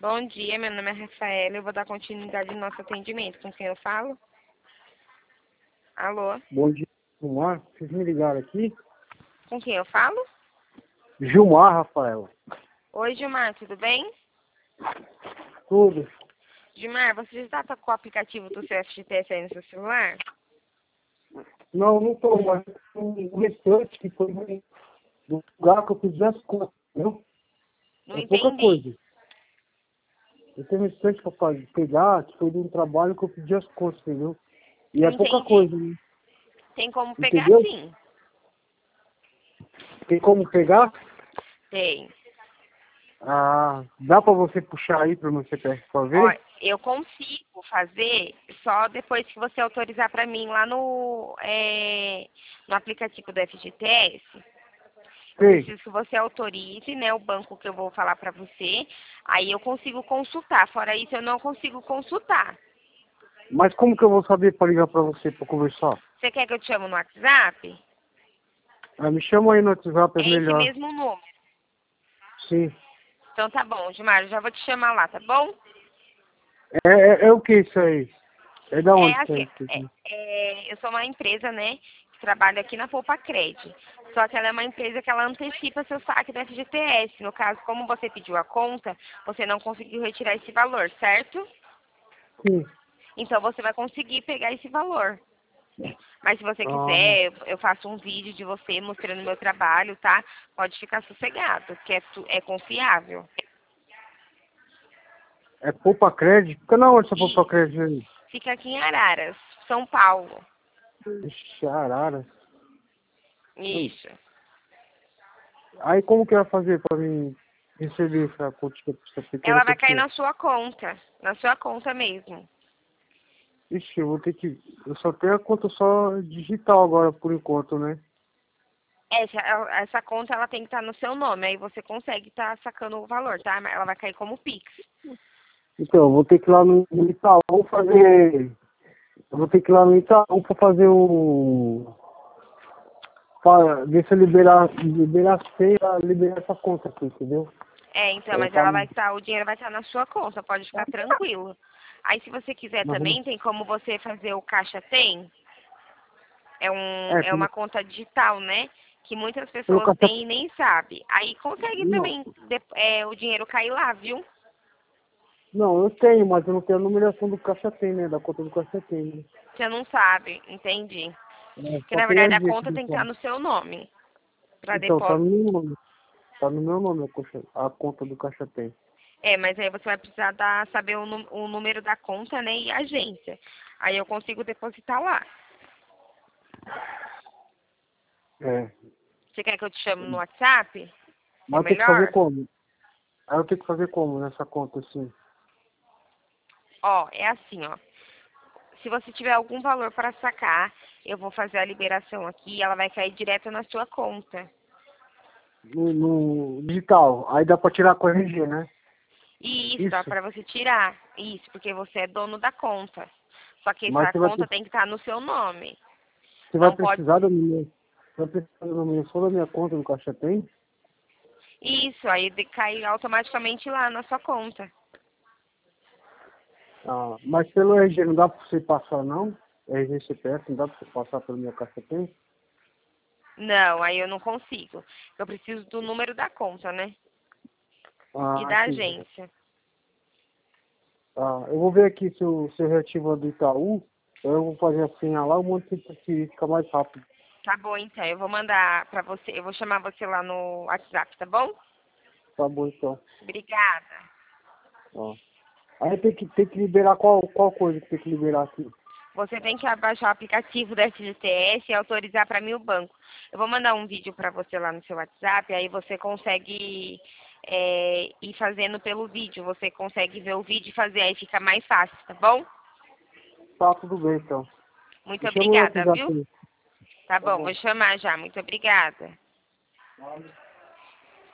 Bom dia, meu nome é Rafaela. Eu vou dar continuidade no nosso atendimento. Com quem eu falo? Alô? Bom dia, Gilmar. Vocês me ligaram aqui? Com quem eu falo? Gilmar, Rafaela. Oi, Gilmar, tudo bem? Tudo. Gilmar, você já está com o aplicativo do seu FGTS aí no seu celular? Não, não tô, mas o restante que foi do lugar que eu fiz as contas, entendeu? Não É pouca entendi. coisa. Eu tenho restante pra pegar, que foi de um trabalho que eu pedi as contas, entendeu? E Não é pouca entendi. coisa, né? Tem como pegar Entendeu? sim. Tem como pegar? Tem. Ah, dá pra você puxar aí pro meu CPF pra Ó, ver? eu consigo fazer só depois que você autorizar para mim lá no aplicativo do FGTS. Eu Sei. preciso que você autorize, né, o banco que eu vou falar para você. Aí eu consigo consultar. Fora isso, eu não consigo consultar. Mas como que eu vou saber pra ligar pra você pra conversar? Você quer que eu te chame no WhatsApp? Ah, me chama aí no WhatsApp, é É esse melhor. mesmo número. Sim. Então tá bom, Gilmar, eu já vou te chamar lá, tá bom? É o que isso aí? É da É onde que é assim, isso aqui? eu sou uma empresa, né, que trabalha aqui na Poupa Cred. Só que ela é uma empresa que ela antecipa seu saque do FGTS. No caso, como você pediu a conta, você não conseguiu retirar esse valor, certo? Sim. Então você vai conseguir pegar esse valor. Mas se você Ah, quiser, eu faço um vídeo de você mostrando meu trabalho, tá? Pode ficar sossegado, que é confiável. é Poupa Crédito? Fica na onde essa Poupa E Crédito aí? fica aqui em Araras, São Paulo. Ixi, Araras. Isso. Aí como que vai fazer pra mim receber essa quantia, essa pequena Ela vai cair quantia? na sua conta mesmo. Ixi, eu vou ter que... Eu só tenho a conta só digital agora, por enquanto, né? Essa conta ela tem que estar no seu nome, aí você consegue estar sacando o valor, tá? Ela vai cair como Pix. Então, eu vou ter que ir lá no Itaú fazer... Eu vou ter que ir lá no Itaú pra fazer o... Pra ver se eu liberar essa conta aqui, entendeu? Então, Ela mas tá... o dinheiro vai estar na sua conta, pode ficar tranquilo. Aí se você quiser também, tem como você fazer o Caixa Tem. É, É uma conta digital, né? Que muitas pelo pessoas caixa... têm e nem sabem. Aí consegue Não, também o dinheiro cair lá, viu? não, eu tenho, mas eu não tenho a numeração do caixa tem, né? Da conta do caixa tem, né? Você não sabe, entendi. É, Porque só na tem verdade a RG aqui conta do tem que estar lado. no seu nome para Então, tá no depósito. meu nome. Tá no meu nome a conta do caixa tem. Mas aí você vai precisar saber o número da conta, né? E a agência. Aí eu consigo depositar lá. É. Você quer que eu te chame no WhatsApp? É Mas eu tenho que fazer melhor? como? Aí eu tenho que fazer como nessa conta, assim? Ó, é assim, ó. Se você tiver algum valor para sacar, eu vou fazer a liberação aqui e ela vai cair direto na sua conta. No digital. Aí dá pra tirar com a RG, né? E isso dá Isso. para você tirar. Isso, porque você é dono da conta. Só que Mas essa conta tem que estar no seu nome. você vai Não pode. precisar da minha... Você vai precisar da numeração da minha conta do caixa tem? Isso, aí cai automaticamente lá na sua conta. Ah, mas pelo RG não dá pra você passar, não? RG CPF, não dá pra você passar pelo meu caixa tem? Não, aí eu não consigo. Eu preciso do número da conta, né? E Ah, da entendi. agência. Ah, eu vou ver aqui se eu reativo a do Itaú. Eu vou fazer assim, lá o monte que fica mais rápido. Tá bom, então. Eu vou mandar pra você. Eu vou chamar você lá no WhatsApp, tá bom? Tá bom, então. Obrigada. Ó. Aí tem que liberar qual coisa que tem que liberar aqui? Você tem que baixar o aplicativo da FGTS e autorizar para mim o banco. Eu vou mandar um vídeo para você lá no seu WhatsApp, aí você consegue ir fazendo pelo vídeo. Você consegue ver o vídeo e fazer, aí fica mais fácil, tá bom? Tá, tudo bem, então. Muito Me chama no obrigada, WhatsApp viu? aí. Tá Tá bom, bom. vou chamar já. Muito obrigada.